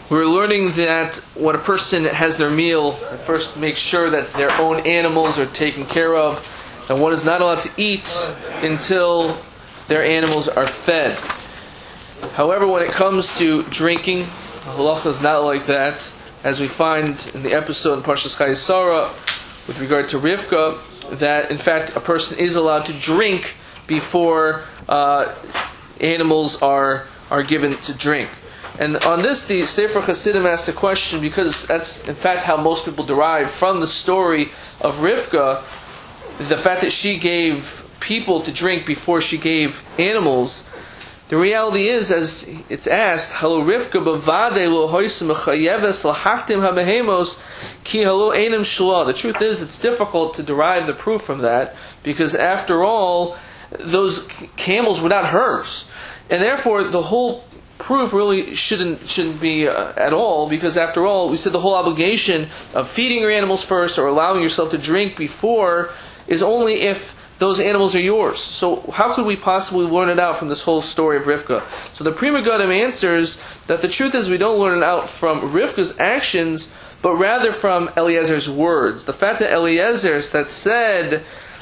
We're learning that when a person has their meal, they first make sure that their own animals are taken care of, and one is not allowed to eat until their animals are fed. However, when it comes to drinking, halacha is not like that, as we find in the episode in Parshas Chayei Sarah with regard to Rivka, that in fact a person is allowed to drink before animals are given to drink. And on this, the Sefer Hasidim asks the question, because that's in fact how most people derive from the story of Rivka, the fact that she gave people to drink before she gave animals. The reality is, as it's asked, "Halo Rivka bavade lo hoisim chayeves lahachtim habehemos ki halo einem shla." The truth is, it's difficult to derive the proof from that, because after all, those camels were not hers, and therefore the whole proof really shouldn't be at all, because after all, we said the whole obligation of feeding your animals first or allowing yourself to drink before is only if those animals are yours. So how could we possibly learn it out from this whole story of Rivka? So the Pri Megadim answers that the truth is we don't learn it out from Rivka's actions, but rather from Eliezer's words. The fact that Eliezer that said,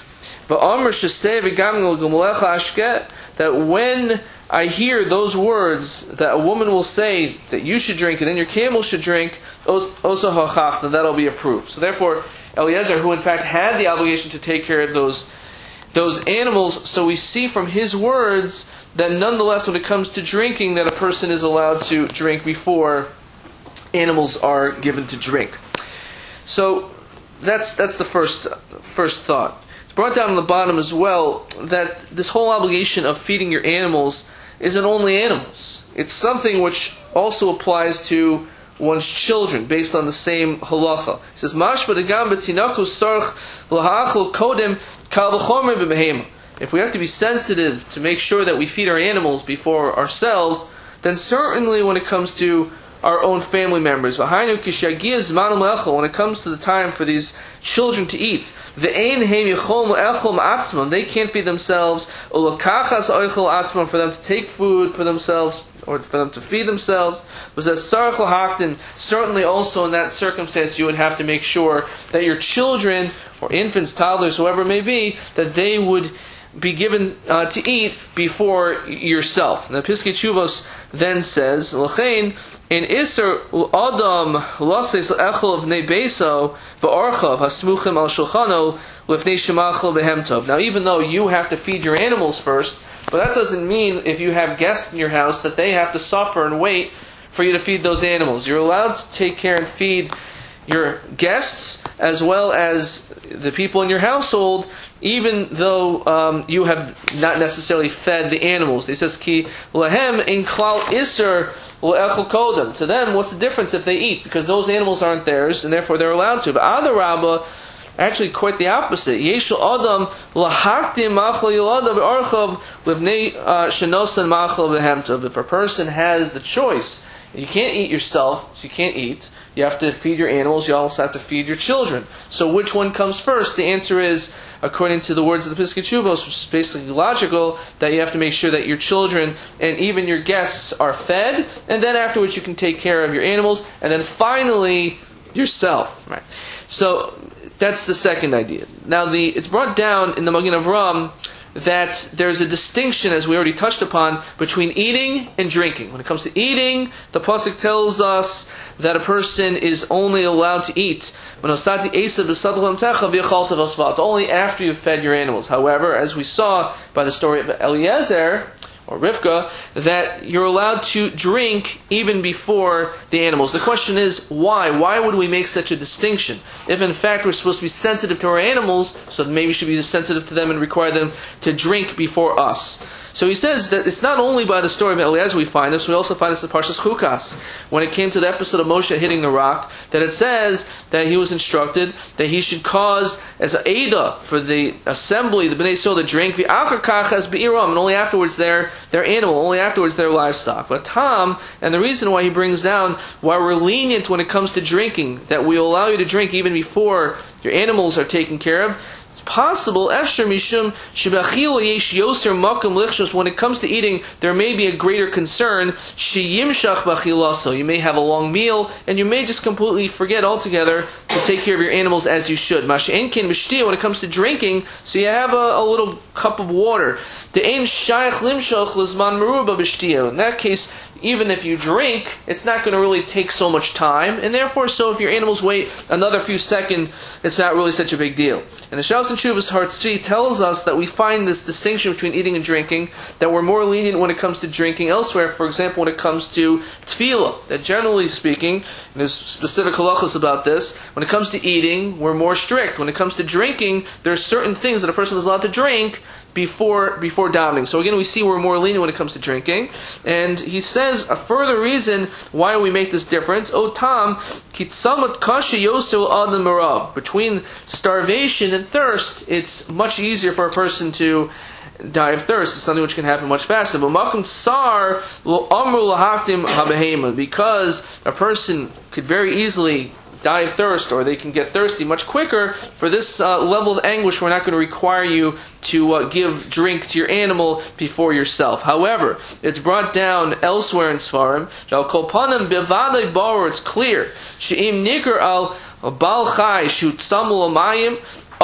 that when I hear those words, that a woman will say that you should drink and then your camel should drink, that'll be approved. So therefore, Eliezer, who in fact had the obligation to take care of those animals, so we see from his words that nonetheless when it comes to drinking, that a person is allowed to drink before animals are given to drink. So that's the first thought. It's brought down on the bottom as well that this whole obligation of feeding your animals isn't only animals. It's something which also applies to one's children, based on the same halacha. It says, "Mashba degam b'tinaku sarch l'ha'achol kodem kal v'chomer b'behema." If we have to be sensitive to make sure that we feed our animals before ourselves, then certainly when it comes to our own family members, when it comes to the time for these children to eat, they can't feed themselves, for them to take food for themselves, or for them to feed themselves. Certainly also in that circumstance you would have to make sure that your children, or infants, toddlers, whoever it may be, that they would be given to eat before yourself. And the Piskei Teshuvos then says, "L'chein in iser adam lases echol of nebeso v'orchav hasmuchim al shulchano lifnei shemachol behemtov." Now, even though you have to feed your animals first, but that doesn't mean if you have guests in your house that they have to suffer and wait for you to feed those animals. You're allowed to take care and feed your guests as well as the people in your household, even though you have not necessarily fed the animals. He says, "Ki lahem in klal iser le'echol kodem." To them, what's the difference if they eat? Because those animals aren't theirs, and therefore they're allowed to. But adarabba, actually quite the opposite. Yeshul adam lahaktim machal yolada be'archav livnei shenosan machal behemtov. If a person has the choice, you can't eat yourself, so you can't eat. You have to feed your animals, you also have to feed your children. So which one comes first? The answer is, according to the words of the Piskei Teshuvos, which is basically logical, that you have to make sure that your children and even your guests are fed, and then afterwards you can take care of your animals, and then finally yourself. Right. So that's the second idea. Now it's brought down in the Magen Avraham that there's a distinction, as we already touched upon, between eating and drinking. When it comes to eating, the pasuk tells us that a person is only allowed to eat only after you've fed your animals. However, as we saw by the story of Eliezer, or Rivka, that you're allowed to drink even before the animals. The question is, why? Why would we make such a distinction? If in fact we're supposed to be sensitive to our animals, so maybe we should be sensitive to them and require them to drink before us. So he says that it's not only by the story of Eliezer we find this, we also find this in Parshas Chukas, when it came to the episode of Moshe hitting the rock, that it says that he was instructed that he should cause as an Eidah for the assembly, the Bnei Yisrael, to drink, and only afterwards their animal, only afterwards their livestock. But Tom, and the reason why he brings down why we're lenient when it comes to drinking, that we allow you to drink even before your animals are taken care of, It's possible, Esther Mishum Shibachil Yesh Yoser Makum Lichshus, when it comes to eating, there may be a greater concern. Sheyimshach Bachilaso. You may have a long meal, and you may just completely forget altogether to take care of your animals as you should. Mash'enkin Mishtia, when it comes to drinking, so you have a little cup of water. The Ein Shayach Limshach Lizman Meruba B'Shtia. In that case, even if you drink, it's not going to really take so much time, and therefore, so if your animals wait another few seconds, it's not really such a big deal. And the Shalos and Tshuvos Har Tzvi tells us that we find this distinction between eating and drinking, that we're more lenient when it comes to drinking elsewhere. For example, when it comes to tefillah, that generally speaking, and there's specific halachos about this, when it comes to eating, we're more strict. When it comes to drinking, there are certain things that a person is allowed to drink before davening. So again, we see we're more lenient when it comes to drinking. And he says a further reason why we make this difference. O Tam, kitzamat kasha yosu adam marav. Between starvation and thirst, it's much easier for a person to die of thirst. It's something which can happen much faster. But makom tsar lo amru lahaktim habehema, because a person could very easily die of thirst, or they can get thirsty much quicker. For this level of anguish, we're not going to require you to give drink to your animal before yourself. However, it's brought down elsewhere in Sfarim. It's clear. She'im nikar al bal chai shu tzamul amayim.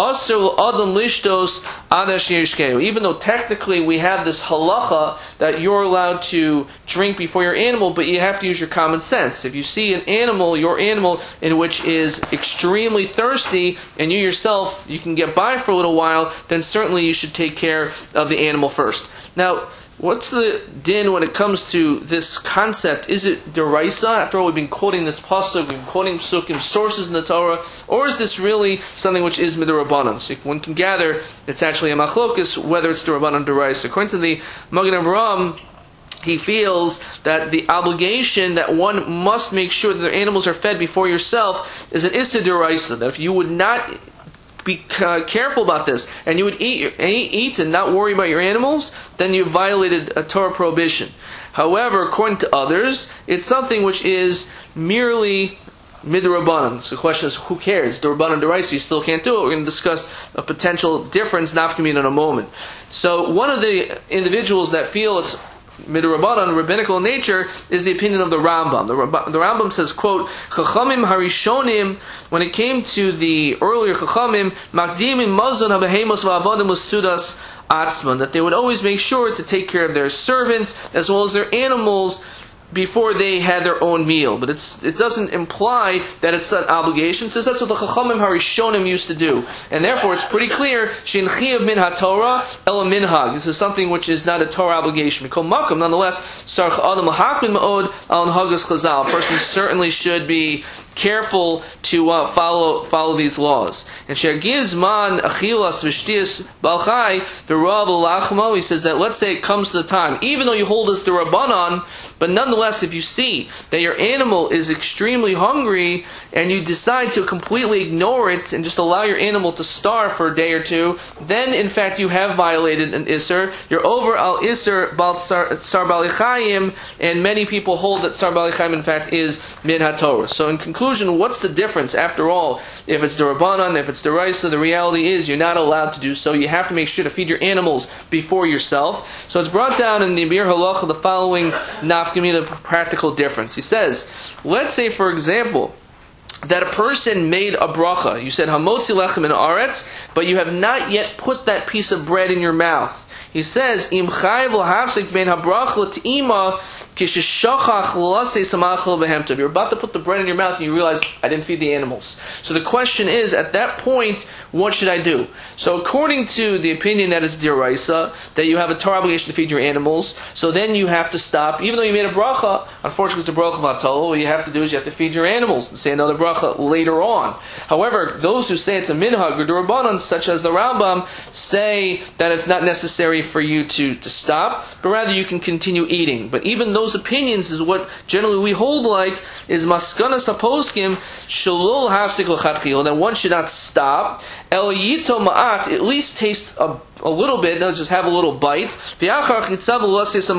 Even though technically we have this halacha that you're allowed to drink before your animal, but you have to use your common sense. If you see an animal, your animal, in which is extremely thirsty, and you yourself, you can get by for a little while, then certainly you should take care of the animal first. Now, what's the din when it comes to this concept? Is it deraisa? After all, we've been quoting this pasuk, we've been quoting psukim, sources in the Torah, or is this really something which is midrabanan? So one can gather it's actually a machlokus whether it's derabanan or deraisa. According to the Magen Avraham, he feels that the obligation that one must make sure that their animals are fed before yourself is an issa deraisa. That if you would not be careful about this, and you would eat and not worry about your animals, then you violated a Torah prohibition. However, according to others, it's something which is merely midrabanan. So the question is, who cares? Derabanan deraisa, you still can't do it. We're going to discuss a potential difference, nafkamina, in a moment. So one of the individuals that feel it's midrabanan, rabbinical in nature, is the opinion of the Rambam. The Rambam says, quote, Chachamim harishonim, when it came to the earlier Chachamim, makdimim mazon habehemos va'avodim l'sudas atzman, that they would always make sure to take care of their servants as well as their animals before they had their own meal. But it doesn't imply that it's an obligation. It says that's what the Chachamim Harishonim used to do. And therefore it's pretty clear, Shin Chiyav min HaTorah ela minhag. This is something which is not a Torah obligation. Nonetheless, Sarch Adam L'Hakmin Ma'od Al Nhagas Chazal. A person certainly should be careful to follow these laws. And Shergiz man achilas v'shtias balchai the Rav Lachmo, he says that let's say it comes to the time, even though you hold this to Rabbanon, but nonetheless, if you see that your animal is extremely hungry and you decide to completely ignore it and just allow your animal to starve for a day or two, then in fact you have violated an Isser. You're over al Isser bal Tsar Balichayim, and many people hold that Tsar Balichayim in fact is min HaTorah. So in conclusion, what's the difference after all? If it's Derabanan, if it's Deraisa, the reality is you're not allowed to do so. You have to make sure to feed your animals before yourself. So it's brought down in the Bir Halacha the following nafkamina practical difference. He says, let's say for example, that a person made a bracha. You said hamotzi lechem in aretz, but you have not yet put that piece of bread in your mouth. He says, Im chayv l'hafsik ben habracha l't'ima kisheshachach l'asei samachal behemtov. You're about to put the bread in your mouth and you realize, I didn't feed the animals. So the question is, at that point, what should I do? So according to the opinion that it's deraisa, that you have a Torah obligation to feed your animals, so then you have to stop. Even though you made a bracha, unfortunately it's a bracha v'atol, what you have to do is you have to feed your animals and say another bracha later on. However, those who say it's a minhag or derabanan, such as the Rambam, say that it's not necessary for you to stop, but rather you can continue eating. But even those opinions is what generally we hold like, is maskana saposkim shalul hasik l'chatchil, that one should not stop. El yito ma'at, at least taste a little bit, no, just have a little bite. Then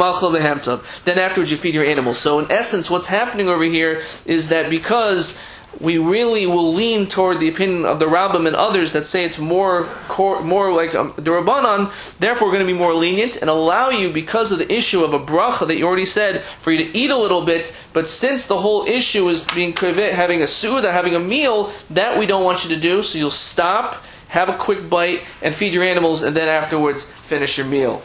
afterwards you feed your animals. So in essence, what's happening over here is that because we really will lean toward the opinion of the Rambam and others that say it's more like D'Rabbanan. Therefore, we're going to be more lenient and allow you, because of the issue of a bracha that you already said, for you to eat a little bit. But since the whole issue is being having a suda, having a meal, that we don't want you to do. So you'll stop, have a quick bite, and feed your animals, and then afterwards finish your meal.